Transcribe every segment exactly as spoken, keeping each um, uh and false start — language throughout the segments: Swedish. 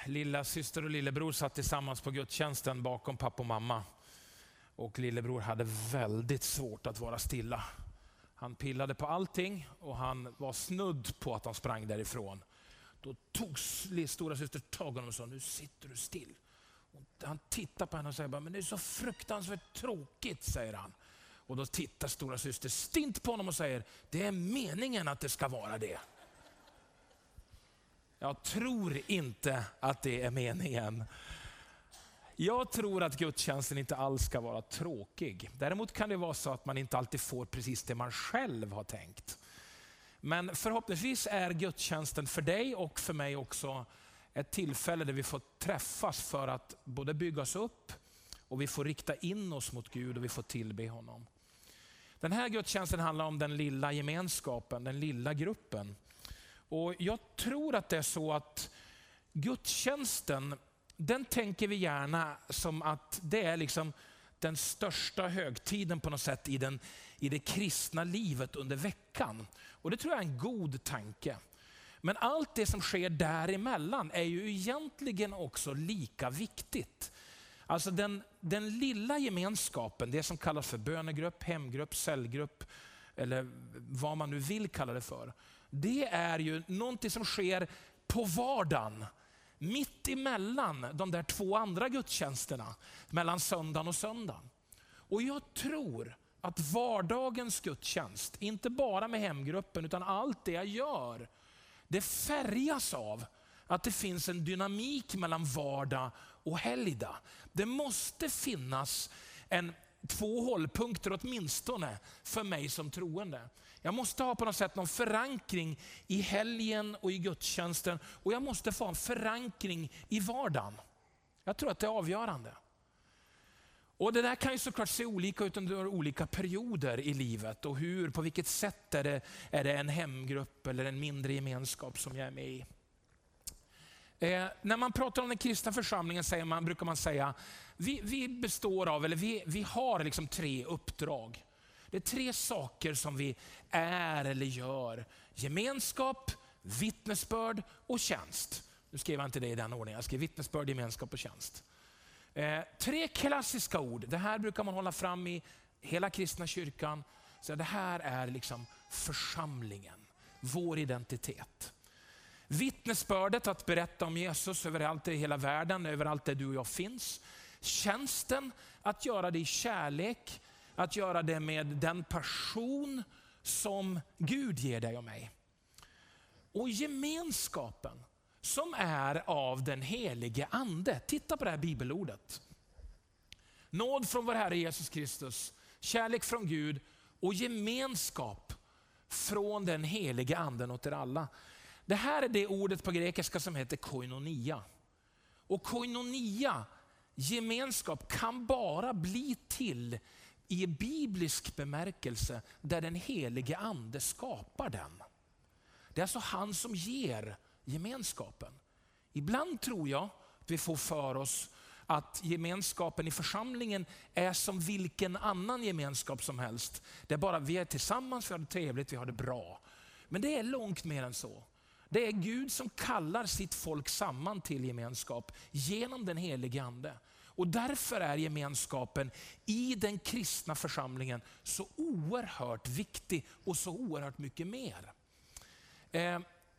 lilla syster och lillebror satt tillsammans på gudstjänsten bakom pappa och mamma. Och lillebror hade väldigt svårt att vara stilla. Han pillade på allting och han var snudd på att han sprang därifrån. Då tog stora syster tag honom och sa, nu sitter du still. Och han tittar på henne och säger, men det är så fruktansvärt tråkigt, säger han. Och då tittar stora syster stint på honom och säger, det är meningen att det ska vara det. Jag tror inte att det är meningen. Jag tror att gudstjänsten inte alls ska vara tråkig. Däremot kan det vara så att man inte alltid får precis det man själv har tänkt. Men förhoppningsvis är gudstjänsten för dig och för mig också ett tillfälle där vi får träffas för att både byggas upp och vi får rikta in oss mot Gud och vi får tillbe honom. Den här gudstjänsten handlar om den lilla gemenskapen, den lilla gruppen. Och jag tror att det är så att gudstjänsten, den tänker vi gärna som att det är liksom den största högtiden på något sätt i, den, i det kristna livet under veckan. Och det tror jag är en god tanke. Men allt det som sker däremellan är ju egentligen också lika viktigt. Alltså den, den lilla gemenskapen, det som kallas för bönegrupp, hemgrupp, cellgrupp eller vad man nu vill kalla det för. Det är ju någonting som sker på vardagen. Mitt emellan de där två andra gudstjänsterna, mellan söndagen och söndagen. Och jag tror att vardagens gudstjänst, inte bara med hemgruppen utan allt det jag gör, det färgas av att det finns en dynamik mellan vardag och helgdag. Det måste finnas en, två hållpunkter åtminstone för mig som troende. Jag måste ha på något sätt någon förankring i helgen och i gudstjänsten. Och jag måste få en förankring i vardagen. Jag tror att det är avgörande. Och det där kan ju såklart se olika ut under olika perioder i livet. Och hur, på vilket sätt är det, är det en hemgrupp eller en mindre gemenskap som jag är med i. Eh, när man pratar om den kristna församlingen säger man, brukar man säga vi, vi består av, eller vi, vi har liksom tre uppdrag. Det är tre saker som vi är eller gör. Gemenskap, vittnesbörd och tjänst. Nu skrev jag inte det i den ordningen. Jag skrev vittnesbörd, gemenskap och tjänst. Eh, tre klassiska ord. Det här brukar man hålla fram i hela kristna kyrkan. Så det här är liksom församlingen. Vår identitet. Vittnesbördet, att berätta om Jesus överallt i hela världen, överallt där du och jag finns. Tjänsten, att göra det i kärlek. Att göra det med den person som Gud ger dig och mig. Och gemenskapen som är av den helige ande. Titta på det här bibelordet. Nåd från vår Herre Jesus Kristus, kärlek från Gud och gemenskap från den helige anden åt er alla. Det här är det ordet på grekiska som heter koinonia. Och koinonia, gemenskap, kan bara bli till i biblisk bemärkelse där den helige ande skapar den. Det är alltså han som ger gemenskapen. Ibland tror jag att vi får för oss att gemenskapen i församlingen är som vilken annan gemenskap som helst. Det är bara vi är tillsammans, vi har det trevligt, vi har det bra. Men det är långt mer än så. Det är Gud som kallar sitt folk samman till gemenskap genom den helige ande. Och därför är gemenskapen i den kristna församlingen så oerhört viktig och så oerhört mycket mer. Eh,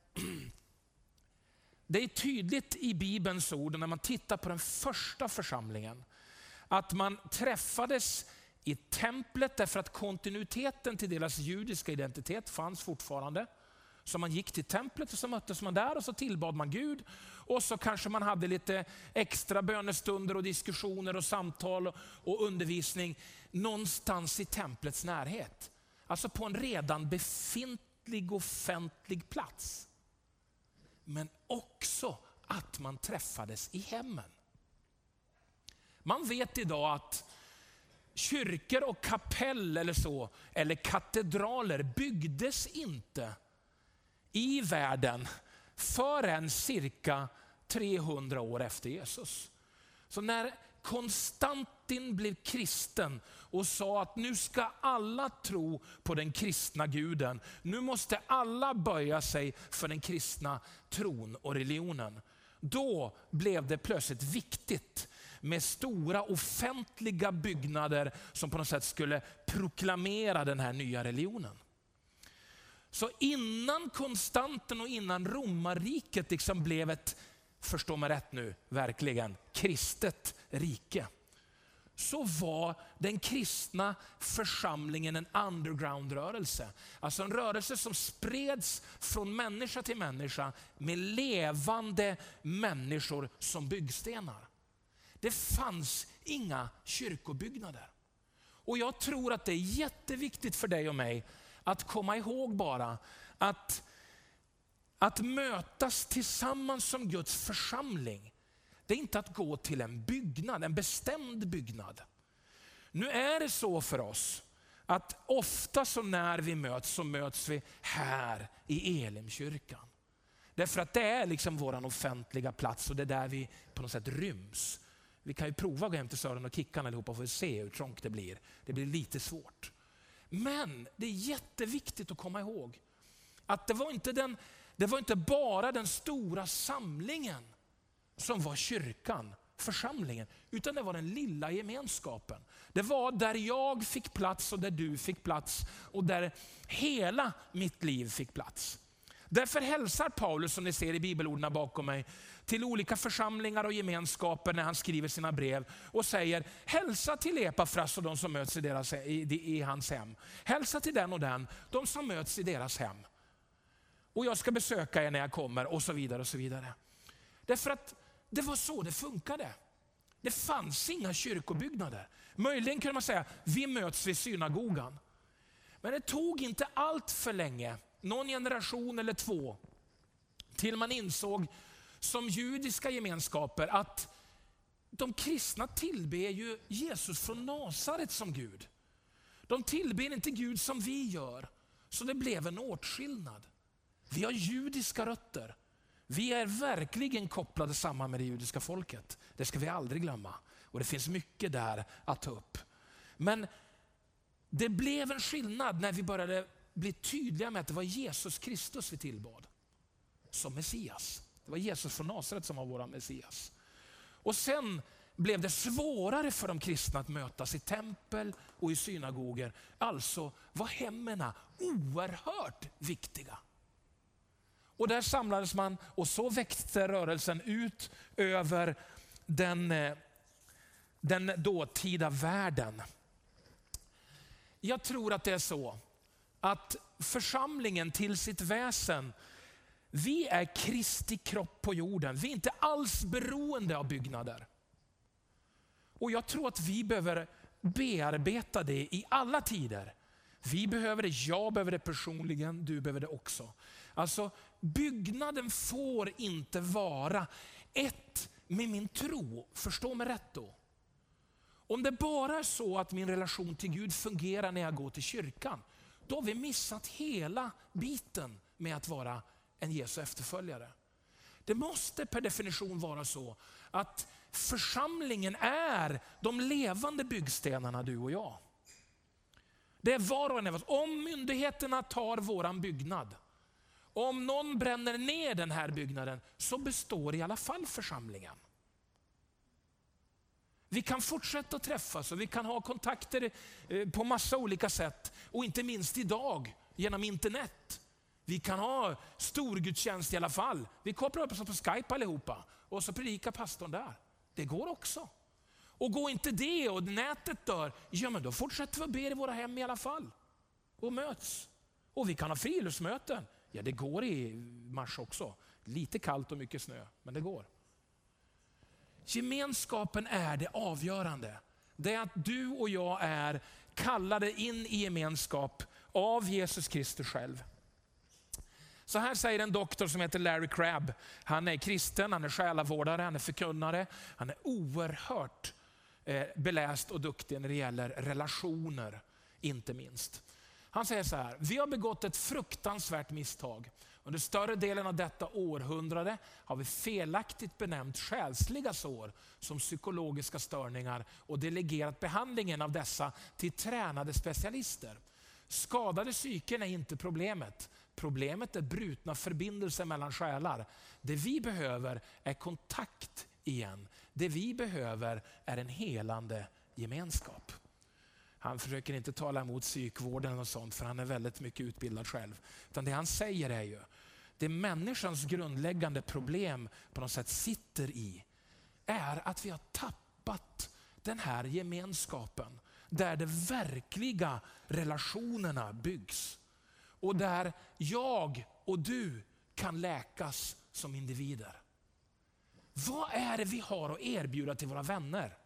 det är tydligt i Bibelns ord när man tittar på den första församlingen att man träffades i templet därför att kontinuiteten till deras judiska identitet fanns fortfarande. Så man gick till templet och så möttes man där och så tillbad man Gud. Och så kanske man hade lite extra bönestunder och diskussioner och samtal och, och undervisning någonstans i templets närhet. Alltså på en redan befintlig offentlig plats. Men också att man träffades i hemmen. Man vet idag att kyrkor och kapell eller så, eller katedraler byggdes inte i världen förrän cirka trehundra år efter Jesus. Så när Konstantin blev kristen och sa att nu ska alla tro på den kristna guden. Nu måste alla böja sig för den kristna tron och religionen. då blev det plötsligt viktigt med stora offentliga byggnader som på något sätt skulle proklamera den här nya religionen. Så innan Konstanten och innan romarriket liksom blev ett, förstå mig rätt nu, verkligen kristet rike, så var den kristna församlingen en underground-rörelse. Alltså en rörelse som spreds från människa till människa med levande människor som byggstenar. Det fanns inga kyrkobyggnader. Och jag tror att det är jätteviktigt för dig och mig att komma ihåg bara att, att mötas tillsammans som Guds församling, det är inte att gå till en byggnad, en bestämd byggnad. Nu är det så för oss att ofta så när vi möts så möts vi här i Elimkyrkan. Därför att det är liksom vår offentliga plats och det är där vi på något sätt ryms. Vi kan ju prova att gå hem till Sören och Kickan allihopa för att se hur trångt det blir. Det blir lite svårt. Men det är jätteviktigt att komma ihåg att det var inte, den, det var inte bara den stora samlingen som var kyrkan, församlingen, utan det var den lilla gemenskapen. Det var där jag fick plats och där du fick plats och där hela mitt liv fick plats. Därför hälsar Paulus, som ni ser i bibelorden bakom mig, till olika församlingar och gemenskaper när han skriver sina brev och säger: hälsa till Epafras och de som möts i, deras, i, i hans hem. Hälsa till den och den, de som möts i deras hem. Och jag ska besöka er när jag kommer och så vidare och så vidare. Därför att det var så det funkade. Det fanns inga kyrkobyggnader. Möjligen kunde man säga, vi möts vid synagogan. Men det tog inte allt för länge, någon generation eller två, till man insåg som judiska gemenskaper att de kristna tillber ju Jesus från Nasaret som Gud. De tillber inte Gud som vi gör. Så det blev en åtskillnad. Vi har judiska rötter. Vi är verkligen kopplade samman med det judiska folket. Det ska vi aldrig glömma. Och det finns mycket där att ta upp. Men det blev en skillnad när vi började bli tydliga med att det var Jesus Kristus vi tillbad som Messias. Det var Jesus från Nasaret som var vår Messias. Och sen blev det svårare för de kristna att mötas i tempel och i synagoger. Alltså var hemmen oerhört viktiga. Och där samlades man och så växte rörelsen ut över den, den dåtida världen. Jag tror att det är så att församlingen till sitt väsen, vi är Kristi kropp på jorden. Vi är inte alls beroende av byggnader. Och jag tror att vi behöver bearbeta det i alla tider. Vi behöver det, jag behöver det personligen, du behöver det också. Alltså byggnaden får inte vara ett med min tro. Förstå mig rätt då. Om det bara är så att min relation till Gud fungerar när jag går till kyrkan, då har vi missat hela biten med att vara en Jesu efterföljare. Det måste per definition vara så att församlingen är de levande byggstenarna, du och jag. Det är var och en av oss. Om myndigheterna tar våran byggnad, om någon bränner ner den här byggnaden, så består i alla fall församlingen. Vi kan fortsätta träffas och vi kan ha kontakter på massa olika sätt. Och inte minst idag genom internet. Vi kan ha storgudstjänst i alla fall. Vi kopplar upp oss på Skype allihopa och så predikar pastorn där. Det går också. Och går inte det och nätet dör, ja men då fortsätter vi att be i våra hem i alla fall. Och möts. Och vi kan ha friluftsmöten. Ja, det går i mars också. Lite kallt och mycket snö, men det går. Gemenskapen är det avgörande. Det är att du och jag är kallade in i gemenskap av Jesus Kristus själv. Så här säger en doktor som heter Larry Crabb. Han är kristen, han är själavårdare, han är förkunnare. Han är oerhört eh, beläst och duktig när det gäller relationer, inte minst. Han säger så här: vi har begått ett fruktansvärt misstag. Under större delen av detta århundrade har vi felaktigt benämnt själsliga sår som psykologiska störningar och delegerat behandlingen av dessa till tränade specialister. Skadade psyken är inte problemet. Problemet är brutna förbindelser mellan själar. Det vi behöver är kontakt igen. Det vi behöver är en helande gemenskap. Han försöker inte tala emot psykvården och sånt, för han är väldigt mycket utbildad själv. Utan det han säger är ju, det människans grundläggande problem på något sätt sitter i, är att vi har tappat den här gemenskapen. Där de verkliga relationerna byggs. Och där jag och du kan läkas som individer. Vad är det vi har att erbjuda till våra vänner?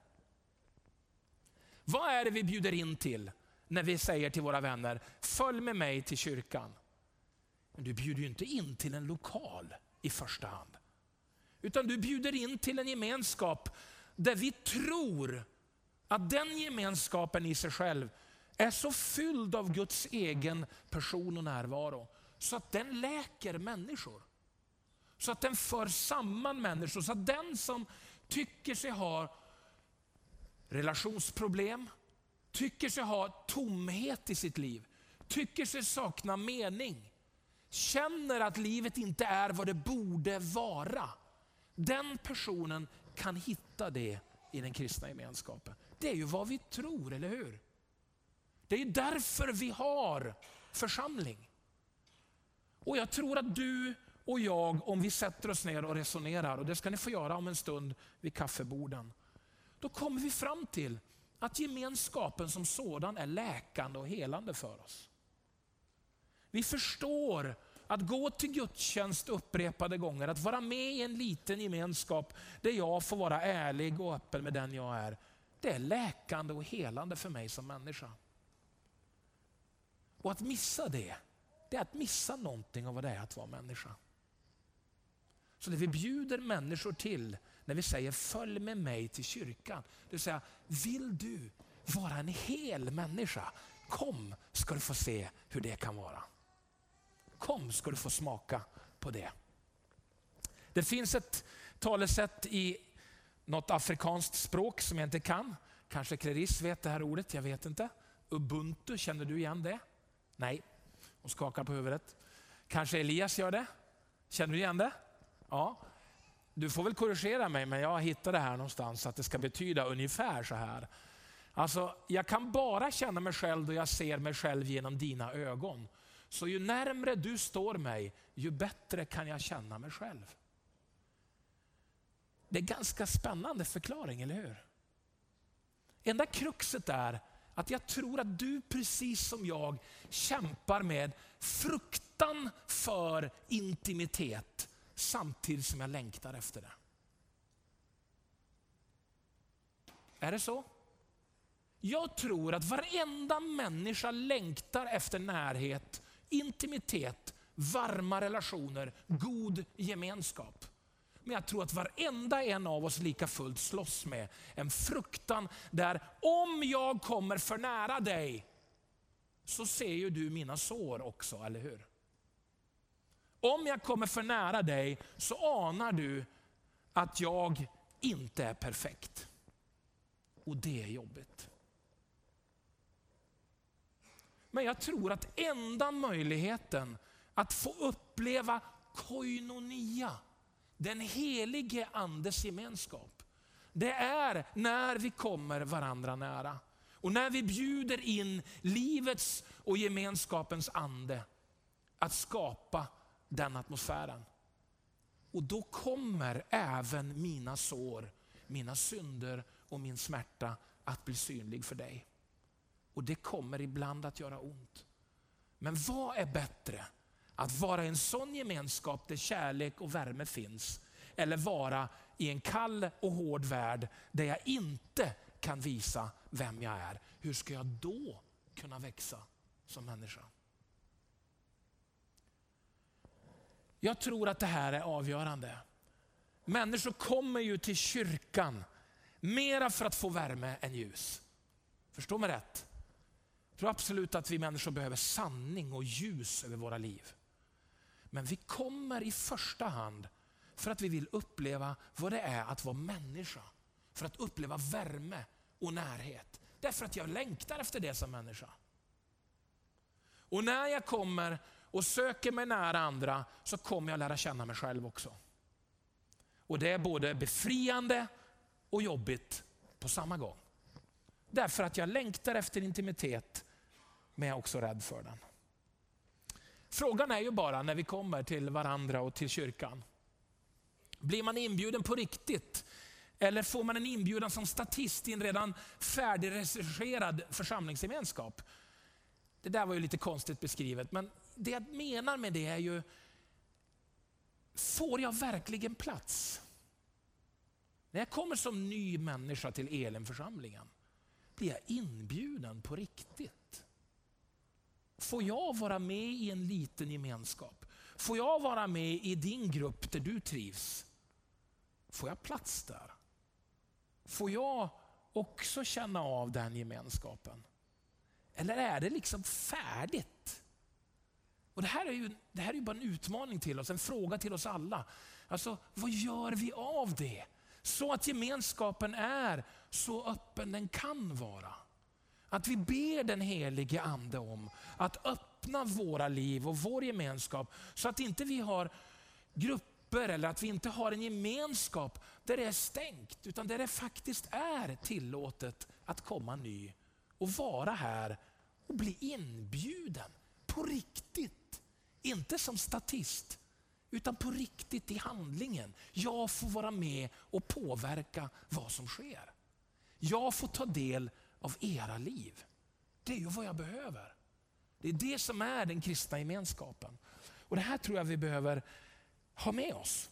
Vad är det vi bjuder in till när vi säger till våra vänner, följ med mig till kyrkan? Men du bjuder ju inte in till en lokal i första hand. Utan du bjuder in till en gemenskap där vi tror att den gemenskapen i sig själv är så fylld av Guds egen person och närvaro. Så att den läker människor. Så att den för samman människor. Så att den som tycker sig ha relationsproblem, tycker sig ha tomhet i sitt liv, tycker sig sakna mening, känner att livet inte är vad det borde vara. Den personen kan hitta det i den kristna gemenskapen. Det är ju vad vi tror, eller hur? Det är därför vi har församling. Och jag tror att du och jag, om vi sätter oss ner och resonerar, och det ska ni få göra om en stund vid kaffeborden, då kommer vi fram till att gemenskapen som sådan är läkande och helande för oss. Vi förstår att gå till gudstjänst upprepade gånger, att vara med i en liten gemenskap där jag får vara ärlig och öppen med den jag är, det är läkande och helande för mig som människa. Och att missa det, det är att missa någonting av vad det är att vara människa. Så det vi bjuder människor till när vi säger följ med mig till kyrkan, det vill säga, vill du vara en hel människa, kom ska du få se hur det kan vara. Kom ska du få smaka på det. Det finns ett talesätt i något afrikanskt språk som jag inte kan. Kanske Clarice vet det här ordet, jag vet inte. Ubuntu, känner du igen det? Nej, hon skakar på huvudet. Kanske Elias gör det? Känner du igen det? Ja. Du får väl korrigera mig, men jag hittar det här någonstans att det ska betyda ungefär så här. Alltså, jag kan bara känna mig själv då jag ser mig själv genom dina ögon. Så ju närmre du står mig, ju bättre kan jag känna mig själv. Det är ganska spännande förklaring, eller hur? Enda kruxet är att jag tror att du precis som jag kämpar med fruktan för intimitet samtidigt som jag längtar efter det. Är det så? Jag tror att varenda människa längtar efter närhet, intimitet, varma relationer, god gemenskap. Men jag tror att varenda en av oss lika fullt slåss med en fruktan där om jag kommer för nära dig så ser ju du mina sår också, eller hur? Om jag kommer för nära dig så anar du att jag inte är perfekt. Och det är jobbigt. Men jag tror att enda möjligheten att få uppleva koinonia, den helige andes gemenskap, det är när vi kommer varandra nära. Och när vi bjuder in livets och gemenskapens ande att skapa den atmosfären. Och då kommer även mina sår, mina synder och min smärta att bli synlig för dig. Och det kommer ibland att göra ont. Men vad är bättre? Att vara i en sån gemenskap där kärlek och värme finns, eller vara i en kall och hård värld där jag inte kan visa vem jag är? Hur ska jag då kunna växa som människa? Jag tror att det här är avgörande. Människor kommer ju till kyrkan mera för att få värme än ljus. Förstå mig rätt. Jag tror absolut att vi människor behöver sanning och ljus över våra liv. Men vi kommer i första hand för att vi vill uppleva vad det är att vara människa. För att uppleva värme och närhet. Därför att jag längtar efter det som människa. Och när jag kommer och söker mig nära andra så kommer jag lära känna mig själv också. Och det är både befriande och jobbigt på samma gång. Därför att jag längtar efter intimitet, men jag är också rädd för den. Frågan är ju bara när vi kommer till varandra och till kyrkan. Blir man inbjuden på riktigt? Eller får man en inbjudan som statist i en redan färdigregisserad församlingsgemenskap? Det där var ju lite konstigt beskrivet, men det jag menar med det är ju, får jag verkligen plats? När jag kommer som ny människa till Elimförsamlingen, blir jag inbjuden på riktigt? Får jag vara med i en liten gemenskap? Får jag vara med i din grupp där du trivs? Får jag plats där? Får jag också känna av den gemenskapen? Eller är det liksom färdigt? Och det här är ju, det här är ju bara en utmaning till oss, en fråga till oss alla. Alltså, vad gör vi av det? Så att gemenskapen är så öppen den kan vara. Att vi ber den helige ande om att öppna våra liv och vår gemenskap så att inte vi har grupper eller att vi inte har en gemenskap där det är stängt, utan där det faktiskt är tillåtet att komma ny och vara här och bli inbjuden på riktigt. Inte som statist, utan på riktigt i handlingen. Jag får vara med och påverka vad som sker. Jag får ta del av era liv. Det är ju vad jag behöver. Det är det som är den kristna gemenskapen. Och det här tror jag vi behöver ha med oss.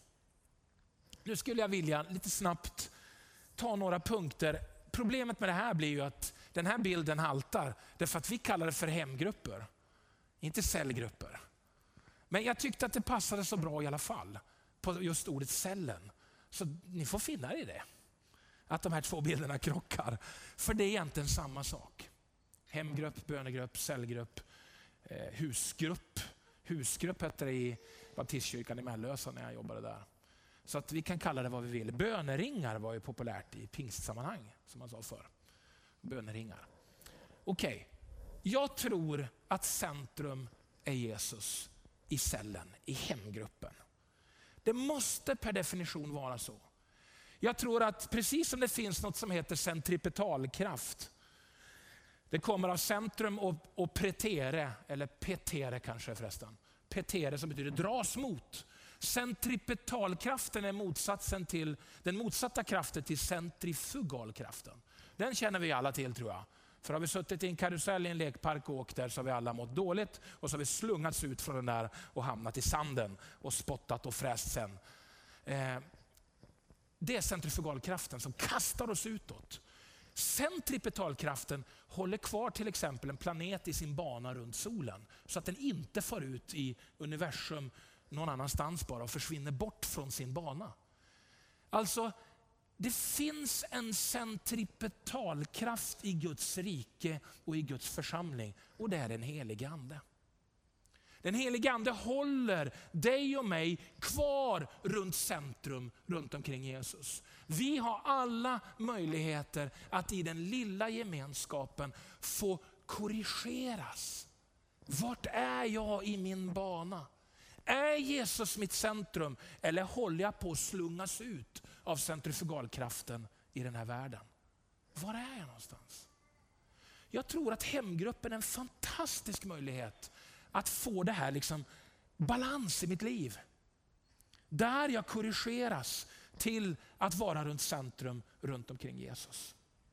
Nu skulle jag vilja lite snabbt ta några punkter. Problemet med det här blir ju att den här bilden haltar. Därför att vi kallar det för hemgrupper. Inte cellgrupper. Men jag tyckte att det passade så bra i alla fall. På just ordet cellen. Så ni får finna er i det. Att de här två bilderna krockar. För det är egentligen samma sak. Hemgrupp, bönegrupp, cellgrupp, eh, husgrupp. Husgrupp hette det i baptistkyrkan i Mellösa när jag jobbade där. Så att vi kan kalla det vad vi vill. Böneringar var ju populärt i pingstsammanhang, som man sa förr. Böneringar. Okej, okay. Jag tror att centrum är Jesus i cellen, i hemgruppen. Det måste per definition vara så. Jag tror att precis som det finns något som heter centripetalkraft. Det kommer av centrum och, och pretere, eller petere kanske förresten. Petere som betyder dras mot. Centripetalkraften är motsatsen till den motsatta kraften till centrifugalkraften. Den känner vi alla till tror jag. För har vi suttit i en karusell i en lekpark och åkt där så har vi alla mått dåligt och så har vi slungats ut från den där och hamnat i sanden och spottat och fräst sen. Eh, det är centrifugalkraften som kastar oss utåt. Centripetalkraften håller kvar till exempel en planet i sin bana runt solen så att den inte far ut i universum någon annanstans bara och försvinner bort från sin bana. Alltså, det finns en centripetalkraft i Guds rike och i Guds församling och det är den helige ande. Den helige ande håller dig och mig kvar runt centrum, runt omkring Jesus. Vi har alla möjligheter att i den lilla gemenskapen få korrigeras. Vart är jag i min bana? Är Jesus mitt centrum eller håller jag på att slungas ut av centrifugalkraften i den här världen? Var är jag någonstans? Jag tror att hemgruppen är en fantastisk möjlighet att få det här liksom balans i mitt liv. Där jag korrigeras till att vara runt centrum, runt omkring Jesus.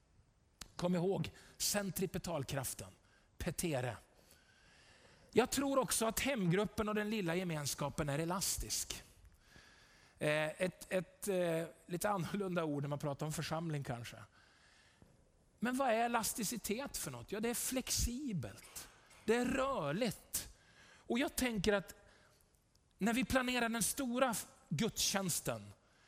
Kom ihåg centripetalkraften, petere. Jag tror också att hemgruppen och den lilla gemenskapen är elastisk. Ett, ett lite annorlunda ord när man pratar om församling kanske. Men vad är elasticitet för något? Ja, det är flexibelt. Det är rörligt. Och jag tänker att när vi planerar den stora gudstjänsten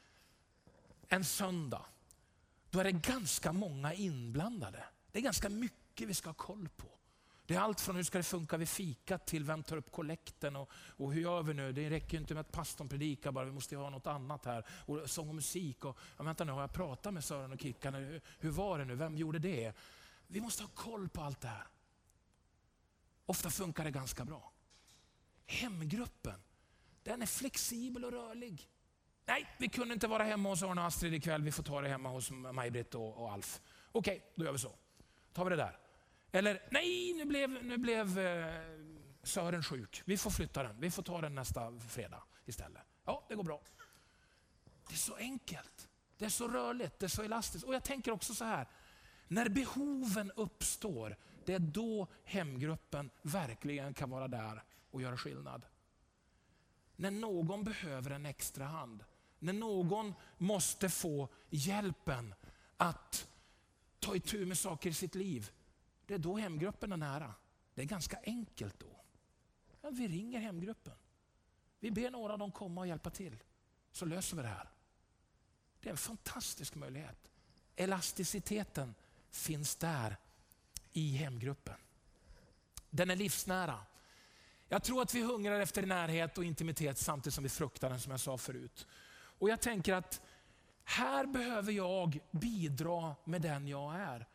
en söndag, då är det ganska många inblandade. Det är ganska mycket vi ska ha koll på. Det är allt från hur ska det funka vid fika till vem tar upp kollekten och, och hur gör vi nu? Det räcker inte med att pastorn predikar bara, vi måste ju ha något annat här. Och sång och musik och, ja, vänta nu, har jag pratat med Sören och Kickan? Hur, hur var det nu? Vem gjorde det? Vi måste ha koll på allt det här. Ofta funkar det ganska bra. Hemgruppen, den är flexibel och rörlig. Nej, vi kunde inte vara hemma hos Arne och Astrid ikväll. Vi får ta det hemma hos Maj-Britt och, och Alf. Okej, då gör vi så. Tar vi det där. Eller, nej, nu blev, nu blev eh, Sören sjuk. Vi får flytta den. Vi får ta den nästa fredag istället. Ja, det går bra. Det är så enkelt. Det är så rörligt. Det är så elastiskt. Och jag tänker också så här. När behoven uppstår, det är då hemgruppen verkligen kan vara där och göra skillnad. När någon behöver en extra hand. När någon måste få hjälpen att ta itu med saker i sitt liv. Det är då hemgruppen är nära. Det är ganska enkelt då. Ja, vi ringer hemgruppen. Vi ber några av dem komma och hjälpa till. Så löser vi det här. Det är en fantastisk möjlighet. Elasticiteten finns där i hemgruppen. Den är livsnära. Jag tror att vi hungrar efter närhet och intimitet samtidigt som vi fruktar den, som jag sa förut. Och jag tänker att här behöver jag bidra med den jag är.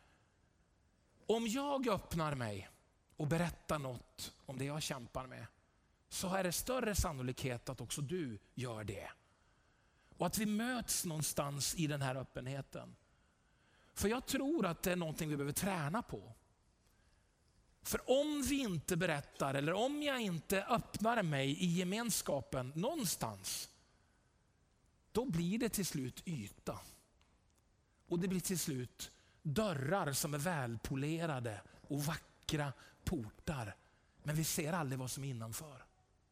Om jag öppnar mig och berättar något om det jag kämpar med, så är det större sannolikhet att också du gör det. Och att vi möts någonstans i den här öppenheten. För jag tror att det är någonting vi behöver träna på. För om vi inte berättar, eller om jag inte öppnar mig i gemenskapen någonstans, då blir det till slut yta. Och det blir till slut dörrar som är välpolerade och vackra portar. Men vi ser aldrig vad som är innanför.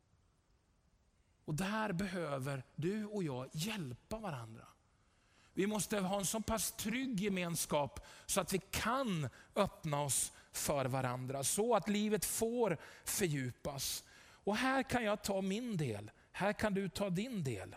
Och där behöver du och jag hjälpa varandra. Vi måste ha en så pass trygg gemenskap så att vi kan öppna oss för varandra. Så att livet får fördjupas. Och här kan jag ta min del. Här kan du ta din del.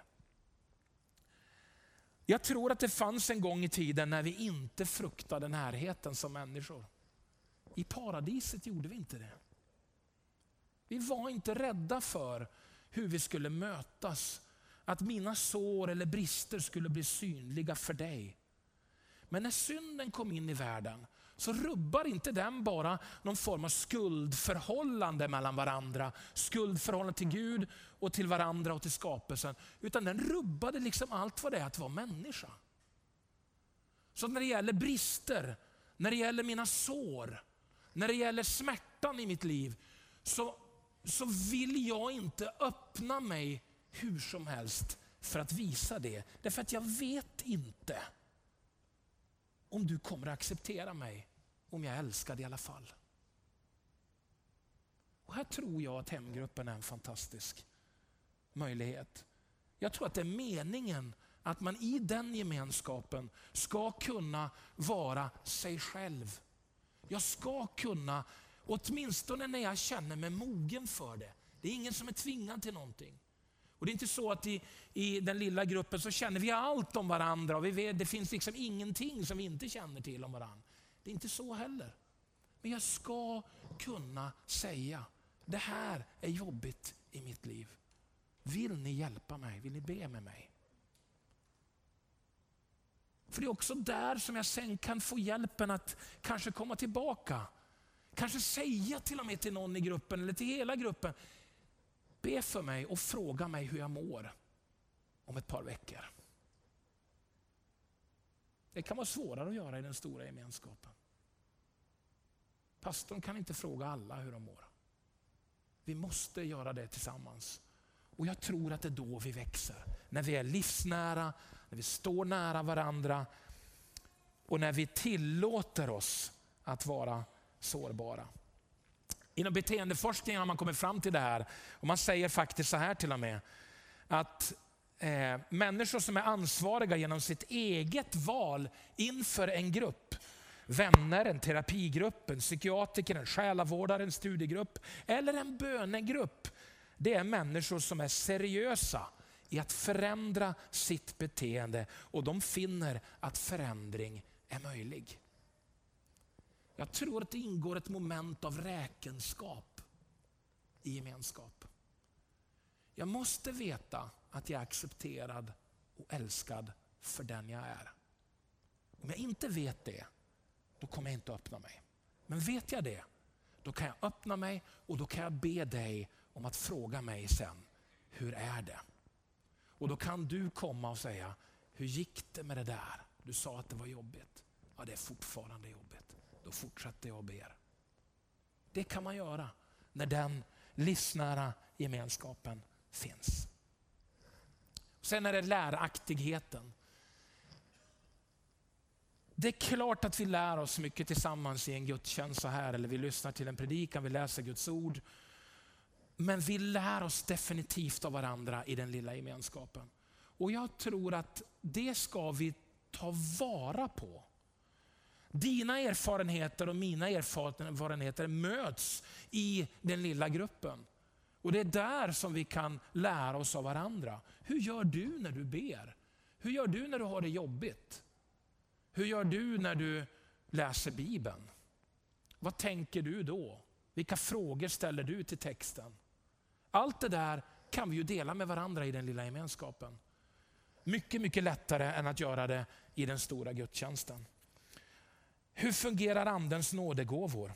Jag tror att det fanns en gång i tiden när vi inte fruktade närheten som människor. I paradiset gjorde vi inte det. Vi var inte rädda för hur vi skulle mötas. Att mina sår eller brister skulle bli synliga för dig. Men när synden kom in i världen så rubbar inte den bara någon form av skuldförhållande mellan varandra. Skuldförhållande till Gud och till varandra och till skapelsen. Utan den rubbade liksom allt vad det är att vara människa. Så när det gäller brister, när det gäller mina sår, när det gäller smärtan i mitt liv, så, så vill jag inte öppna mig hur som helst för att visa det. Därför att jag vet inte om du kommer att acceptera mig om jag älskar dig i alla fall. Och här tror jag att hemgruppen är en fantastisk möjlighet. Jag tror att det är meningen att man i den gemenskapen ska kunna vara sig själv. Jag ska kunna, åtminstone när jag känner mig mogen för det. Det är ingen som är tvingad till någonting. Och det är inte så att i, i den lilla gruppen så känner vi allt om varandra och vi vet, det finns liksom ingenting som vi inte känner till om varandra. Det är inte så heller. Men jag ska kunna säga, det här är jobbigt i mitt liv. Vill ni hjälpa mig? Vill ni be med mig? För det är också där som jag sen kan få hjälpen att kanske komma tillbaka. Kanske säga till och med till någon i gruppen eller till hela gruppen. Be för mig och fråga mig hur jag mår om ett par veckor. Det kan vara svårare att göra i den stora gemenskapen. Pastorn kan inte fråga alla hur de mår. Vi måste göra det tillsammans. Och jag tror att det är då vi växer. När vi är livsnära, när vi står nära varandra och när vi tillåter oss att vara sårbara. Inom beteendeforskningen har man kommit fram till det här. Och man säger faktiskt så här till och med. Att eh, människor som är ansvariga genom sitt eget val inför en grupp. Vänner, en terapigrupp, en psykiatriker, en själavårdare, en studiegrupp eller en bönegrupp. Det är människor som är seriösa i att förändra sitt beteende. Och de finner att förändring är möjlig. Jag tror att det ingår ett moment av räkenskap i gemenskap. Jag måste veta att jag är accepterad och älskad för den jag är. Om jag inte vet det, då kommer jag inte öppna mig. Men vet jag det, då kan jag öppna mig och då kan jag be dig om att fråga mig sen, hur är det? Och då kan du komma och säga, hur gick det med det där? Du sa att det var jobbigt. Ja, det är fortfarande jobbigt. Då fortsätter jag och ber. Det kan man göra när den livsnära gemenskapen finns. Sen är det läraktigheten. Det är klart att vi lär oss mycket tillsammans i en gudstjänst så här, eller vi lyssnar till en predikan, vi läser Guds ord. Men vi lär oss definitivt av varandra i den lilla gemenskapen. Och jag tror att det ska vi ta vara på. Dina erfarenheter och mina erfarenheter möts i den lilla gruppen. Och det är där som vi kan lära oss av varandra. Hur gör du när du ber? Hur gör du när du har det jobbigt? Hur gör du när du läser Bibeln? Vad tänker du då? Vilka frågor ställer du till texten? Allt det där kan vi ju dela med varandra i den lilla gemenskapen. Mycket, mycket lättare än att göra det i den stora gudstjänsten. Hur fungerar andens nådegåvor?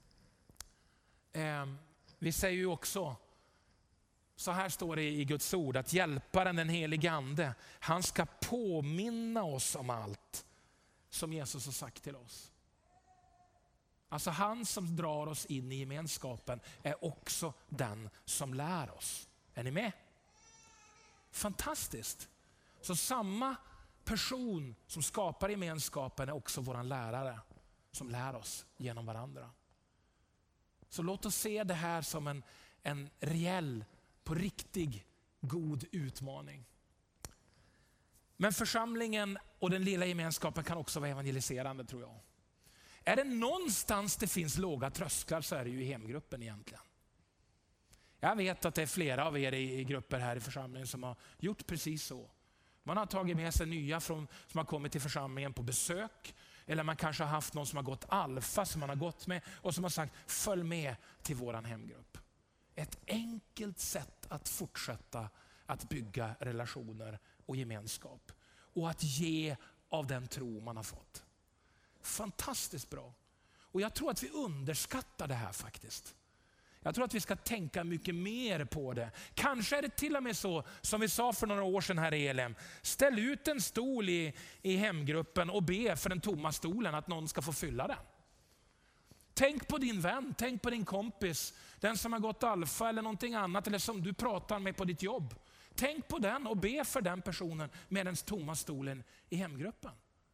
Eh, vi säger ju också, så här står det i Guds ord, att hjälparen, den helige ande, han ska påminna oss om allt som Jesus har sagt till oss. Alltså han som drar oss in i gemenskapen är också den som lär oss. Är ni med? Fantastiskt. Så samma person som skapar gemenskapen är också våran lärare som lär oss genom varandra. Så låt oss se det här som en, en reell, på riktig, god utmaning. Men församlingen och den lilla gemenskapen kan också vara evangeliserande, tror jag. Är det någonstans det finns låga trösklar så är det ju i hemgruppen egentligen. Jag vet att det är flera av er i grupper här i församlingen som har gjort precis så. Man har tagit med sig nya från, som har kommit till församlingen på besök. Eller man kanske har haft någon som har gått alfa som man har gått med och som har sagt, följ med till våran hemgrupp. Ett enkelt sätt att fortsätta att bygga relationer och gemenskap. Och att ge av den tro man har fått. Fantastiskt bra. Och jag tror att vi underskattar det här faktiskt. Jag tror att vi ska tänka mycket mer på det. Kanske är det till och med så, som vi sa för några år sedan här i E L M. Ställ ut en stol i, i hemgruppen och be för den tomma stolen att någon ska få fylla den. Tänk på din vän, tänk på din kompis. Den som har gått alfa eller någonting annat, eller som du pratar med på ditt jobb. Tänk på den och be för den personen med den tomma stolen i hemgruppen.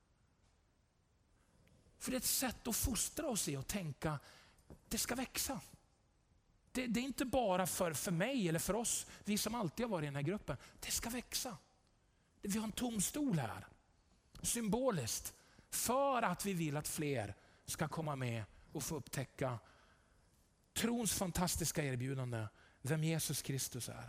För det är ett sätt att fostra oss i och tänka, det ska växa. Det, det är inte bara för, för mig eller för oss, vi som alltid har varit i den här gruppen. Det ska växa. Vi har en tom stol här. Symboliskt. För att vi vill att fler ska komma med och få upptäcka trons fantastiska erbjudande. Vem Jesus Kristus är.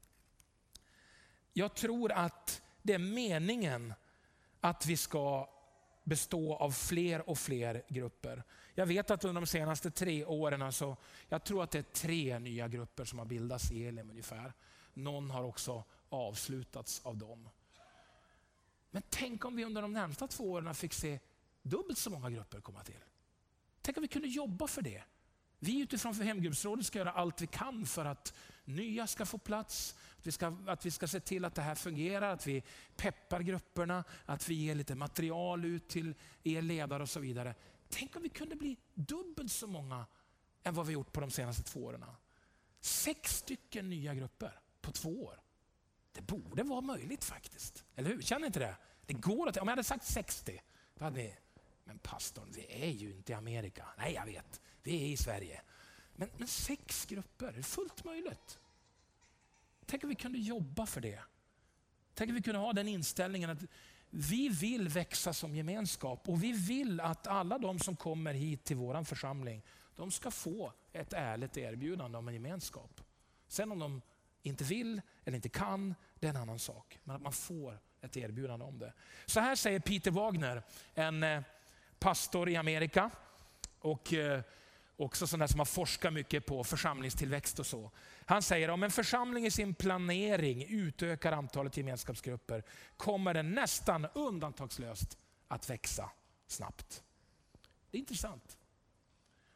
Jag tror att det är meningen att vi ska bestå av fler och fler grupper. Jag vet att under de senaste tre åren, så jag tror att det är tre nya grupper som har bildats i E L M ungefär. Någon har också avslutats av dem. Men tänk om vi under de närmsta två åren fick se dubbelt så många grupper komma till. Tänk om vi kunde jobba för det. Vi utifrån för Hemgruppsrådet ska göra allt vi kan för att nya ska få plats. Att vi ska, att vi ska se till att det här fungerar, att vi peppar grupperna, att vi ger lite material ut till er ledare och så vidare. Tänk om vi kunde bli dubbelt så många än vad vi gjort på de senaste två åren. Sex stycken nya grupper på två år. Det borde vara möjligt faktiskt. Eller hur? Känner inte det? Det går att, om jag hade sagt sextio, då hade vi, men pastorn, vi är ju inte i Amerika. Nej, jag vet. Vi är i Sverige. Men, men sex grupper, det är fullt möjligt. Tänk om vi kunde jobba för det. Tänk om vi kunde ha den inställningen att vi vill växa som gemenskap. Och vi vill att alla de som kommer hit till vår församling, de ska få ett ärligt erbjudande om en gemenskap. Sen om de inte vill eller inte kan, det är en annan sak. Men att man får ett erbjudande om det. Så här säger Peter Wagner, en pastor i Amerika. Och också sån där som har forskat mycket på församlingstillväxt och så. Han säger om en församling i sin planering utökar antalet gemenskapsgrupper kommer den nästan undantagslöst att växa snabbt. Det är intressant.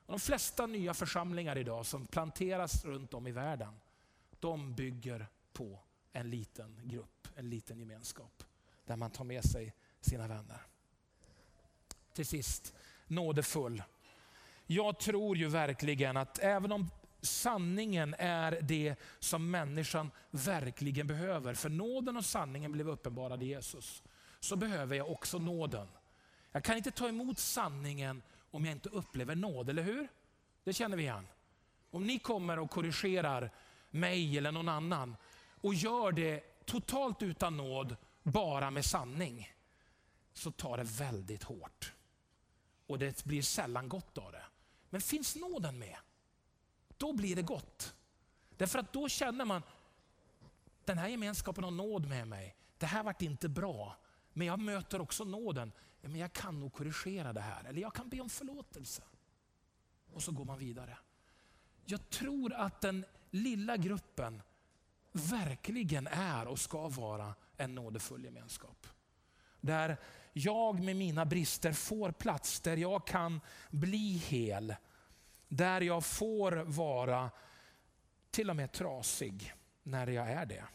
Och de flesta nya församlingar idag som planteras runt om i världen, de bygger på en liten grupp, en liten gemenskap där man tar med sig sina vänner. Till sist, nådefull. Jag tror ju verkligen att även om sanningen är det som människan verkligen behöver, för nåden och sanningen blev uppenbarad i Jesus, så behöver jag också nåden. Jag kan inte ta emot sanningen om jag inte upplever nåd, eller hur? Det känner vi igen. Om ni kommer och korrigerar mig eller någon annan och gör det totalt utan nåd, bara med sanning, så tar det väldigt hårt. Och det blir sällan gott av det. Men finns nåden med, då blir det gott. Därför att då känner man, den här gemenskapen har nåd med mig. Det här vart inte bra, men jag möter också nåden. Ja, men jag kan nog korrigera det här, eller jag kan be om förlåtelse. Och så går man vidare. Jag tror att den lilla gruppen verkligen är och ska vara en nådefull gemenskap. Där jag med mina brister får plats, där jag kan bli hel. Där jag får vara till och med trasig när jag är det.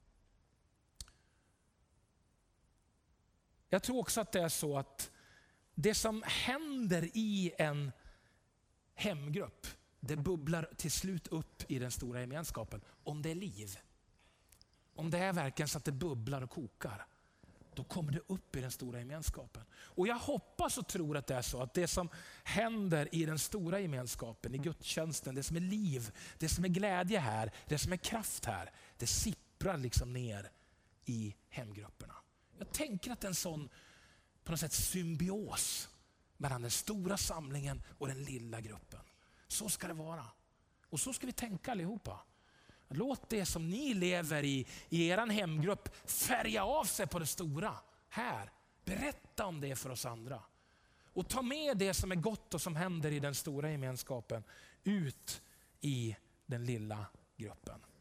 Jag tror också att det är så att det som händer i en hemgrupp, det bubblar till slut upp i den stora gemenskapen. Om det är liv, om det är verkligen så att det bubblar och kokar, då kommer det upp i den stora gemenskapen. Och jag hoppas och tror att det är så att det som händer i den stora gemenskapen, i gudstjänsten, det som är liv, det som är glädje här, det som är kraft här, det sipprar liksom ner i hemgrupperna. Jag tänker att det är en sån på något sätt symbios mellan den stora samlingen och den lilla gruppen. Så ska det vara. Och så ska vi tänka allihopa. Låt det som ni lever i, i er hemgrupp, färga av sig på det stora. Här, berätta om det för oss andra. Och ta med det som är gott och som händer i den stora gemenskapen ut i den lilla gruppen.